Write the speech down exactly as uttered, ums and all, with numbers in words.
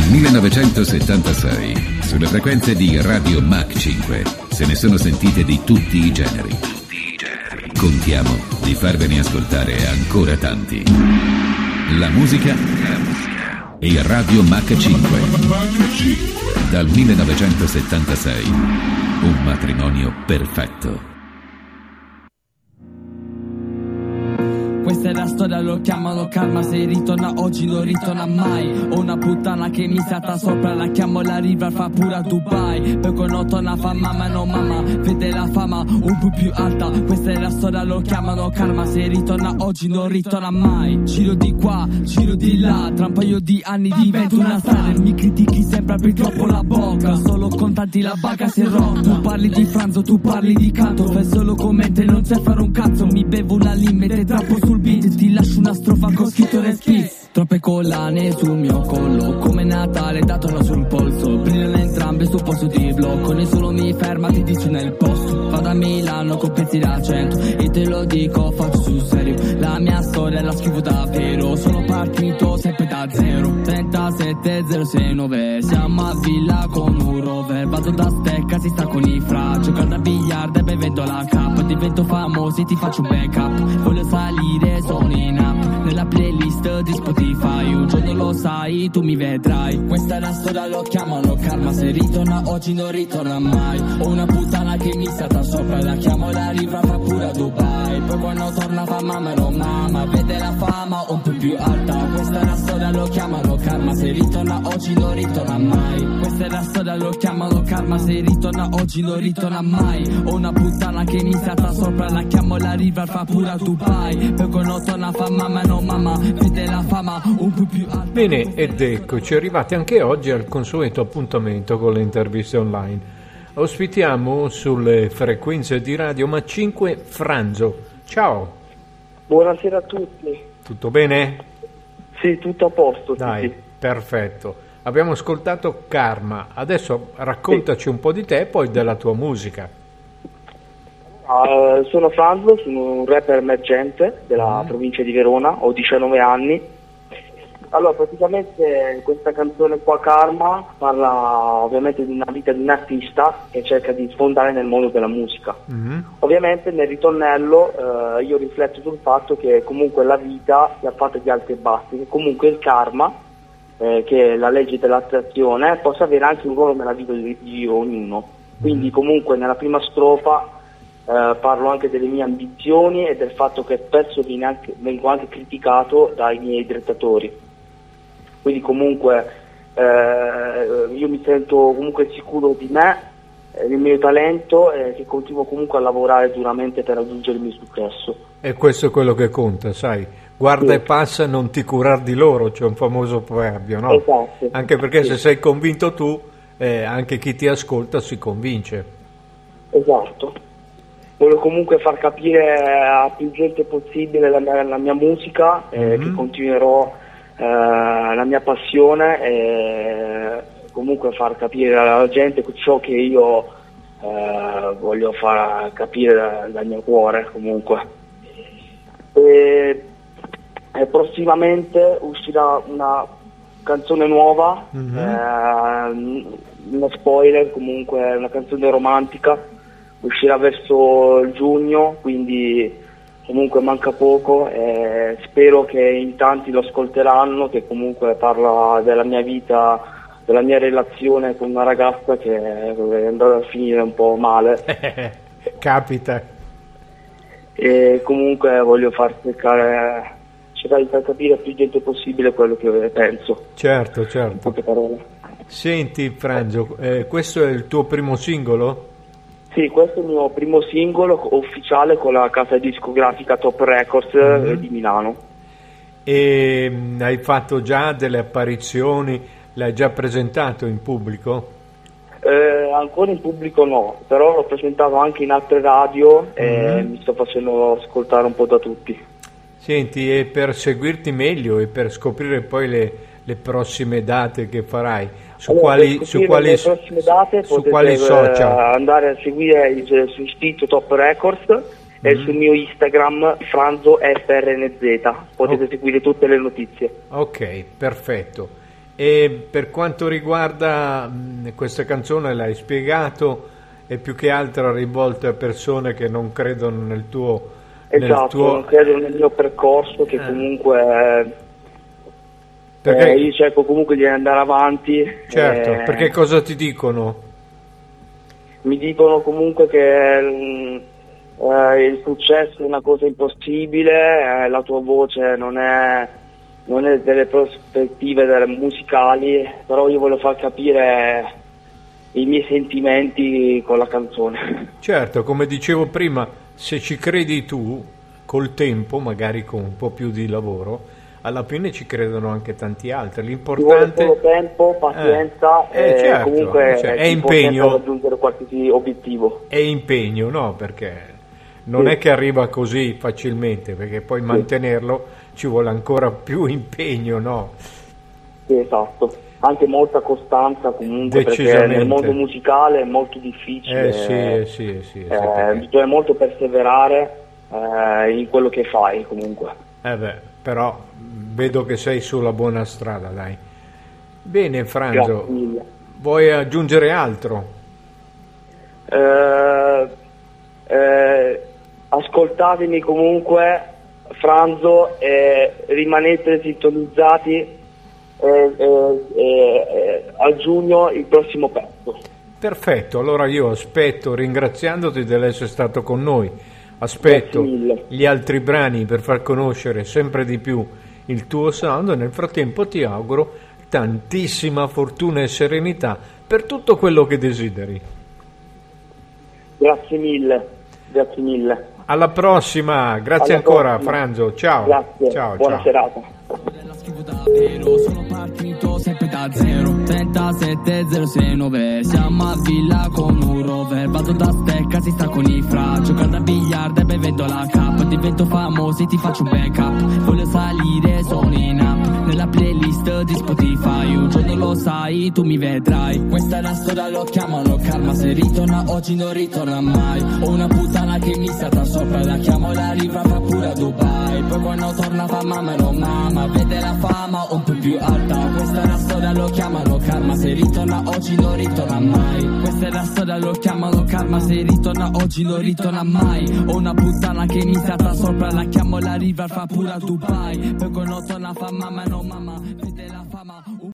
millenovecentosettantasei, sulle frequenze di Radio Mach cinque, se ne sono sentite di tutti i generi. Contiamo di farvene ascoltare ancora tanti. La musica e Radio Mach cinque. Dal millenovecentosettantasei, un matrimonio perfetto. Questa è la storia, lo chiamano karma. Se ritorna oggi non ritorna mai. Ho una puttana che mi salta sopra, la chiamo la riva, fa pure a Dubai. Poi quando torna fa mamma no mamma, vede la fama un po' più alta. Questa è la storia, lo chiamano karma. Se ritorna oggi non ritorna mai. Giro di qua, giro di là, tra un paio di anni divento una star. Mi critichi sempre, apri troppo la bocca, solo contanti la bacca si è rotta. Tu parli di franzo, tu parli di canto, fai solo commenti e non sai fare un cazzo. Mi bevo una limite, trappo sul beat, ti lascio una strofa con scritto respiro. Troppe collane sul mio collo, come Natale datelo sul polso. Brillano entrambe sul posto di blocco, nessuno mi ferma, ti dice nel posto. Vado a Milano con pezzi da cento e te lo dico, faccio sul serio. La mia storia la scrivo davvero, sono partito sempre da zero. Trentasette zero sei nove, siamo a Villa con un rover. Vado da stecca, si sta con i fra, giocando a biliardo e bevendo la K. Divento famoso e ti faccio un backup, voglio salire, sono in app, nella playlist di Spotify. Un giorno lo sai, tu mi vedrai. Questa è la storia, lo chiamano karma. Se ritorna oggi non ritorna mai. Ho una puttana che mi salta sopra, la chiamo la riva, fa pure a Dubai. Poi quando torna fa mamma no mamma, vede la fama un po' più alta. Questa è la storia, lo chiamano karma. Se ritorna oggi non ritorna mai. Questa è la storia, lo chiamano karma. Se ritorna oggi non ritorna mai. Ho una puttana che mi salta sopra, la chiamo la riva, fa pure a Dubai. Poi quando torna fa mamma no mamma, vede la fama un po' più alta. Bene, ed eccoci arrivati anche oggi al consueto appuntamento con le interviste online. Ospitiamo sulle frequenze di Radio Mach cinque Franzo. Ciao. Buonasera a tutti. Tutto bene? Sì, tutto a posto. Dai, sì. Perfetto. Abbiamo ascoltato Karma, adesso raccontaci sì. un po' di te e poi della tua musica. Uh, sono Franzo, sono un rapper emergente della mm. provincia di Verona, ho diciannove anni. Allora, praticamente questa canzone qua, Karma, parla ovviamente di una vita di un artista che cerca di sfondare nel mondo della musica. Mm-hmm. Ovviamente nel ritornello uh, io rifletto sul fatto che comunque la vita è fatta di alti e bassi, che comunque il karma, eh, che è la legge dell'attrazione, possa avere anche un ruolo nella vita di, di ognuno. Quindi mm-hmm. comunque nella prima strofa Uh, parlo anche delle mie ambizioni e del fatto che spesso anche, vengo anche criticato dai miei direttatori. Quindi comunque uh, io mi sento comunque sicuro di me, eh, del mio talento, e che continuo comunque a lavorare duramente per raggiungere il mio successo. E questo è quello che conta, sai? Guarda sì. e passa, non ti curar di loro, c'è un famoso proverbio, no? Esatto. Anche perché sì. se sei convinto tu, eh, anche chi ti ascolta si convince. Esatto. Voglio comunque far capire a più gente possibile la mia, la mia musica, eh, mm-hmm. che continuerò eh, la mia passione e comunque far capire alla gente ciò che io eh, voglio far capire dal, dal mio cuore comunque. E, e prossimamente uscirà una canzone nuova, mm-hmm. eh, uno spoiler, comunque una canzone romantica. Uscirà verso giugno, quindi comunque manca poco e spero che in tanti lo ascolteranno, che comunque parla della mia vita, della mia relazione con una ragazza che è andata a finire un po' male. Capita. E comunque voglio far cercare, cercare di far capire a più gente possibile quello che penso. Certo, certo. In poche parole. Senti Franzo, eh, questo è il tuo primo singolo? Sì, questo è il mio primo singolo ufficiale con la casa discografica Top Records mm-hmm. di Milano. E hai fatto già delle apparizioni, l'hai già presentato in pubblico? Eh, ancora in pubblico no, però l'ho presentato anche in altre radio mm-hmm. e mi sto facendo ascoltare un po' da tutti. Senti, e per seguirti meglio e per scoprire poi le, le prossime date che farai, su allora, quali, su quali, le prossime date su quali social? Andare a seguire il, sul sito Top Records mm. e sul mio Instagram Franzo F R N Z, potete oh. seguire tutte le notizie. Ok, perfetto. E per quanto riguarda mh, questa canzone, l'hai spiegato, è più che altro rivolta a persone che non credono nel tuo... Esatto, nel tuo... non credono nel mio percorso, che eh. comunque perché... eh, io cerco comunque di andare avanti. Certo, eh, perché cosa ti dicono? Mi dicono comunque che mh, eh, il successo è una cosa impossibile, eh, la tua voce non è, non è delle prospettive delle musicali, però io voglio far capire i miei sentimenti con la canzone. Certo, come dicevo prima, se ci credi tu, col tempo, magari con un po' più di lavoro, alla fine ci credono anche tanti altri. L'importante Ci vuole solo tempo, pazienza eh, eh, e certo, comunque cioè, è si può sempre impegno, raggiungere qualsiasi obiettivo. è impegno, no? Perché non Sì. è che arriva così facilmente, perché poi mantenerlo ci vuole ancora più impegno, no? Sì, esatto. Anche molta costanza comunque, perché Decisamente. nel mondo musicale è molto difficile. Eh sì, eh, sì, eh, sì, eh, sì, Eh, perché- bisogna molto perseverare eh, in quello che fai comunque. eh beh, però vedo che sei sulla buona strada, dai. Bene, Franzo, Grazie mille. vuoi aggiungere altro? Eh, eh, ascoltatemi comunque, Franzo, e rimanete sintonizzati eh, eh, eh, eh, a giugno il prossimo pezzo. Perfetto, allora io aspetto, ringraziandoti dell'essere stato con noi, aspetto Grazie mille. gli altri brani per far conoscere sempre di più il tuo sound e nel frattempo ti auguro tantissima fortuna e serenità per tutto quello che desideri. Grazie mille, grazie mille. Alla prossima, grazie Alla ancora prossima. Franzo, ciao. Grazie, ciao, buona ciao. serata. Della schifo davvero, sono partito sempre da zero. Trentasette zero sei nove, siamo a Villa con un rover. Vado da stecca, si sta con i fra. Giocando a biliardo e bevendo la cap. Divento famoso e ti faccio un backup. Voglio salire, sono in app nella playlist di Spotify. Un giorno lo sai, tu mi vedrai. Questa è la storia, lo chiamano karma. Se ritorna oggi non ritorna mai. Ho una puttana che mi salta sopra, la chiamo la riva, fa pure a Dubai. Poi quando torna fa mamma no mamma, vede la fama un po' più alta. Questa è la storia, lo chiamano karma. Se ritorna oggi non ritorna mai. Questa è la storia, lo chiamano karma. Se ritorna oggi non ritorna mai. Ho una puttana che mi salta sopra, la chiamo la riva, fa pure a Dubai. Poi quando torna fa mamma no mamma, vede la fama.